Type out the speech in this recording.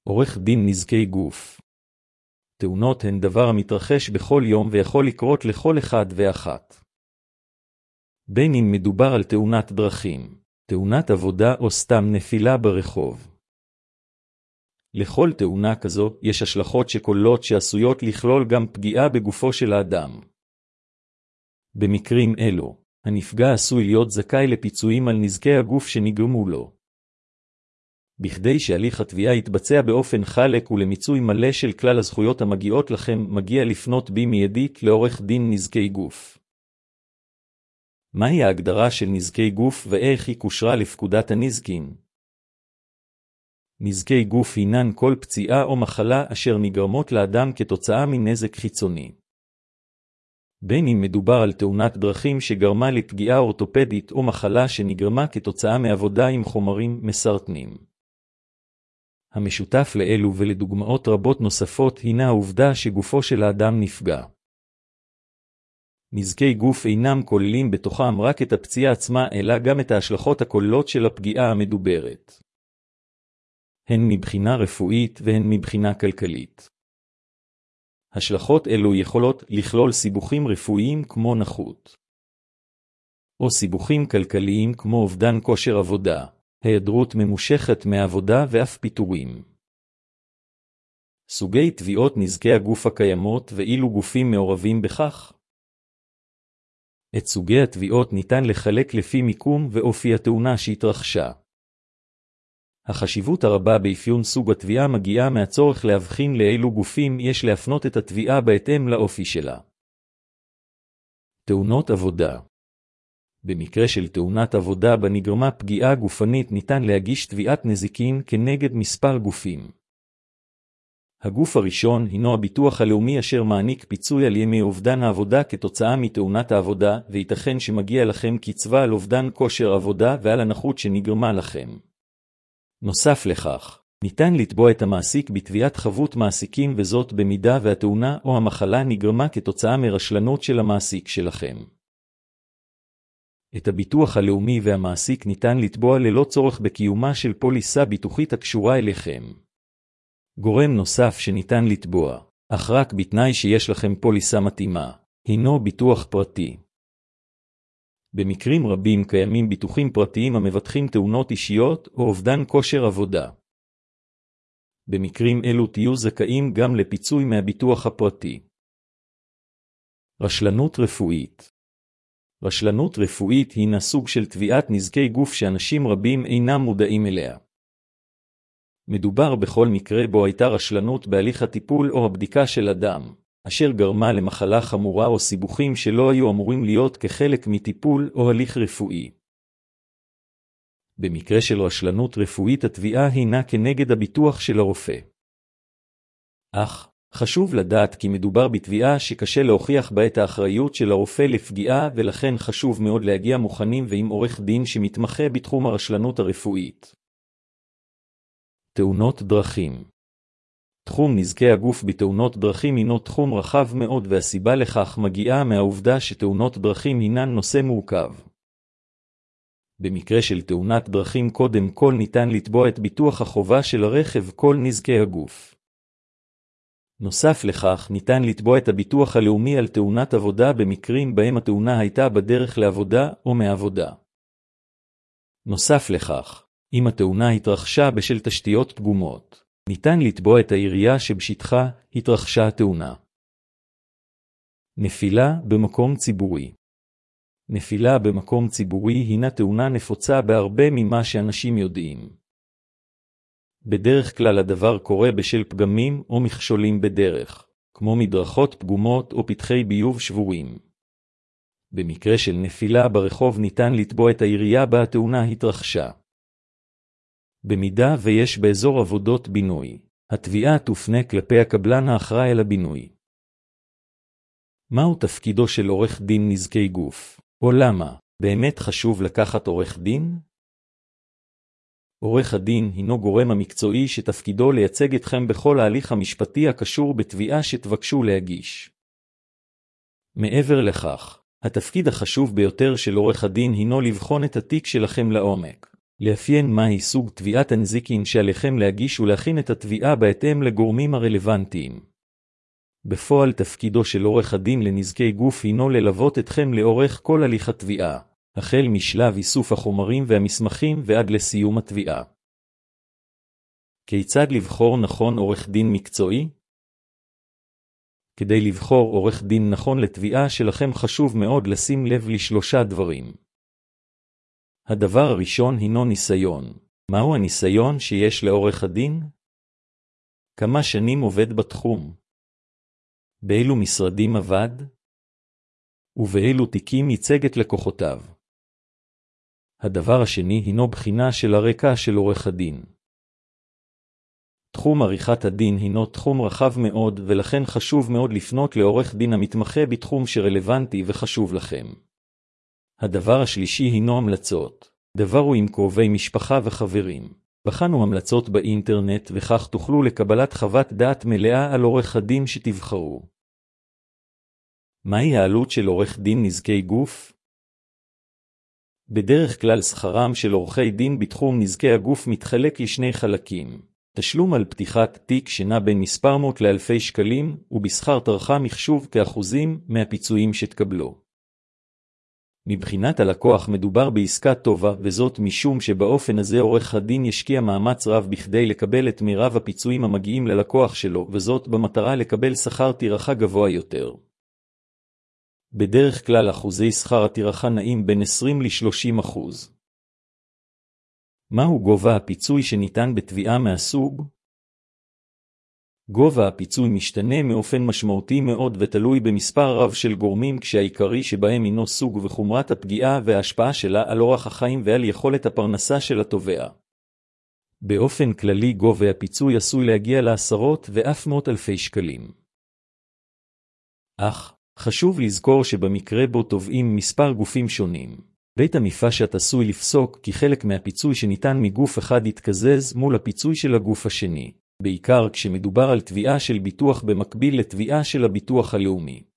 עורך דין נזקי גוף. תאונות הן דבר המתרחש בכל יום ויכול לקרות לכל אחד ואחת. בין אם מדובר על תאונת דרכים, תאונת עבודה או סתם נפילה ברחוב. לכל תאונה כזו יש השלכות שכוללות שעשויות לכלול גם פגיעה בגופו של האדם. במקרים אלו, הנפגע עשוי להיות זכאי לפיצויים על נזקי הגוף שנגרמו לו. בכדי שהליך התביעה יתבצע באופן חלק ולמיצוי מלא של כלל הזכויות המגיעות לכם, מגיע לפנות במיידית לעורך דין נזקי גוף. מהי ההגדרה של נזקי גוף ואיך היא קושרה לפקודת הנזקין? נזקי גוף הינן כל פציעה או מחלה אשר נגרמות לאדם כתוצאה מנזק חיצוני. בין אם מדובר על תאונת דרכים שגרמה לפגיעה אורתופדית או מחלה שנגרמה כתוצאה מעבודה עם חומרים מסרטנים. המשותף לאלו ולדוגמאות רבות נוספות הינה העובדה שגופו של האדם נפגע. נזקי גוף אינם כוללים בתוכם רק את הפציעה עצמה, אלא גם את ההשלכות הכוללות של הפגיעה המדוברת. הן מבחינה רפואית והן מבחינה כלכלית. השלכות אלו יכולות לכלול סיבוכים רפואיים כמו נכות, או סיבוכים כלכליים כמו אובדן כושר עבודה, היעדרות ממושכת מעבודה ואף פיטורים. סוגי תביעות נזקי הגוף הקיימות ואילו גופים מעורבים בכך. את סוגי התביעות ניתן לחלק לפי מיקום ואופי התאונה שהתרחשה. החשיבות הרבה באפיון סוג התביעה מגיעה מהצורך להבחין לאילו גופים יש להפנות את התביעה בהתאם לאופי שלה. תאונות עבודה. במקרה של תאונת עבודה בה נגרמה פגיעה גופנית ניתן להגיש תביעת נזיקין כנגד מספר גופים. הגוף הראשון הינו הביטוח הלאומי אשר מעניק פיצוי על ימי אובדן העבודה כתוצאה מתאונת העבודה, וייתכן שמגיע לכם קצבה על אובדן כושר עבודה ועל הנכות שנגרמה לכם. נוסף לכך, ניתן לתבוע את המעסיק בתביעת חבות מעסיקים, וזאת במידה והתאונה או המחלה נגרמה כתוצאה מרשלנות של המעסיק שלכם. את הביטוח הלאומי והמעסיק ניתן לתבוע ללא צורך בקיומה של פוליסה ביטוחית הקשורה אליכם. גורם נוסף שניתן לתבוע, אך רק בתנאי שיש לכם פוליסה מתאימה, הינו ביטוח פרטי. במקרים רבים קיימים ביטוחים פרטיים המבטחים תאונות אישיות או אובדן כושר עבודה. במקרים אלו תהיו זכאים גם לפיצוי מהביטוח הפרטי. רשלנות רפואית. רשלנות רפואית הינה סוג של תביעת נזקי גוף שאנשים רבים אינם מודעים אליה. מדובר בכל מקרה בו הייתה רשלנות בהליך הטיפול או הבדיקה של אדם, אשר גרמה למחלה חמורה או סיבוכים שלא היו אמורים להיות כחלק מטיפול או הליך רפואי. במקרה של רשלנות רפואית התביעה הינה כנגד הביטוח של הרופא. אך חשוב לדעת כי מדובר בתביעה שקשה להוכיח בה את האחריות של הרופא לפגיעה, ולכן חשוב מאוד להגיע מוכנים ועם עורך דין שמתמחה בתחום הרשלנות הרפואית. תאונות דרכים. תחום נזקי הגוף בתאונות דרכים הינו תחום רחב מאוד, והסיבה לכך מגיעה מהעובדה שתאונות דרכים הינן נושא מורכב. במקרה של תאונת דרכים קודם כל ניתן לתבוע את ביטוח החובה של הרכב כל נזקי הגוף. נוסף לכך ניתן לתבוע את הביטוח הלאומי על תאונת עבודה במקרים בהם התאונה הייתה בדרך לעבודה או מעבודה. נוסף לכך, אם התאונה התרחשה בשל תשתיות פגומות, ניתן לתבוע את העירייה שבשטחה התרחשה התאונה. נפילה במקום ציבורי. נפילה במקום ציבורי הינה תאונה נפוצה בהרבה ממה שאנשים יודעים. בדרך כלל הדבר קורה בשל פגמים או מכשולים בדרך, כמו מדרכות פגומות או פתחי ביוב שבורים. במקרה של נפילה ברחוב ניתן לתבוע את העירייה בה התאונה התרחשה. במידה ויש באזור עבודות בינוי, התביעה תופנה כלפי הקבלן האחראי על הבינוי. מהו תפקידו של עורך דין נזקי גוף? או למה באמת חשוב לקחת עורך דין? עורך הדין הינו גורם המקצועי שתפקידו לייצג אתכם בכל ההליך המשפטי הקשור בתביעה שתבקשו להגיש. מעבר לכך, התפקיד החשוב ביותר של עורך הדין הינו לבחון את התיק שלכם לעומק, לאפיין מהי סוג תביעת הנזיקין שעליכם להגיש ולהכין את התביעה בהתאם לגורמים הרלוונטיים. בפועל תפקידו של עורך הדין לנזקי גוף הינו ללוות אתכם לאורך כל הליך התביעה, החל משלב איסוף החומרים והמסמכים ועד לסיום התביעה. כיצד לבחור נכון עורך דין מקצועי? כדי לבחור עורך דין נכון לתביעה שלכם חשוב מאוד לשים לב לשלושה דברים. הדבר הראשון הינו ניסיון. מהו הניסיון שיש לעורך הדין? כמה שנים עובד בתחום? באילו משרדים עבד? ובאילו תיקים ייצג את לקוחותיו? הדבר השני הינו בחינה של הרקע של עורך הדין. תחום עריכת הדין הינו תחום רחב מאוד ולכן חשוב מאוד לפנות לעורך דין המתמחה בתחום שרלוונטי וחשוב לכם. הדבר השלישי הינו המלצות. דברו עם קרובי משפחה וחברים. בחנו המלצות באינטרנט וכך תוכלו לקבלת חוות דעת מלאה על עורך הדין שתבחרו. מהי העלות של עורך דין נזקי גוף? בדרך כלל שכרם של עורכי דין בתחום נזקי הגוף מתחלק לשני חלקים. תשלום על פתיחת תיק שנע בין מספר מאות לאלפי שקלים, ובשכר טרחה מחשוב כאחוזים מהפיצויים שתקבלו. מבחינת הלקוח מדובר בעסקה טובה, וזאת משום שבאופן הזה עורך הדין ישקיע מאמץ רב בכדי לקבל את מירב הפיצויים המגיעים ללקוח שלו, וזאת במטרה לקבל שכר טרחה גבוה יותר. בדרך כלל אחוזי שכר הטרחה נעים בין 20–30%. מהו גובה הפיצוי שניתן בתביעה מהסוג? גובה הפיצוי משתנה מאופן משמעותי מאוד ותלוי במספר רב של גורמים, כשהעיקרי שבהם הינו סוג וחומרת הפגיעה וההשפעה שלה על אורח החיים ועל יכולת הפרנסה של התובע. באופן כללי גובה הפיצוי עשוי להגיע לעשרות ואף מאות אלפי שקלים. אך חשוב לזכור שבמקרה בו תובעים מספר גופים שונים, בית המשפט עשוי לפסוק כי חלק מהפיצוי שניתן מגוף אחד יתקזז מול הפיצוי של הגוף השני, בעיקר כשמדובר על תביעה של ביטוח במקביל לתביעה של הביטוח הלאומי.